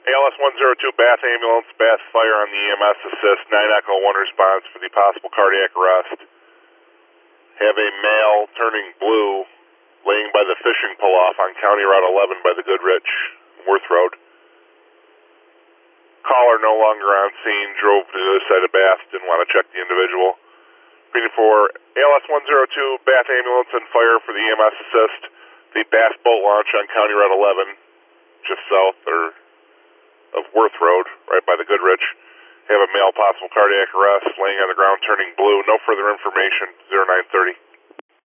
ALS 102 Bath Ambulance, Bath Fire on the EMS assist, 9 Echo 1 response for the possible cardiac arrest. Have a male turning blue laying by the fishing pull-off on County Route 11 by the Goodrich, Worth Road. Caller no longer on scene, drove to the other side of Bath, didn't want to check the individual. Reading for ALS 102 Bath Ambulance and Fire for the EMS assist, the Bath boat launch on County Route 11, just south of Worth Road, right by the Goodrich. Have a male possible cardiac arrest, laying on the ground, turning blue. No further information, 0930.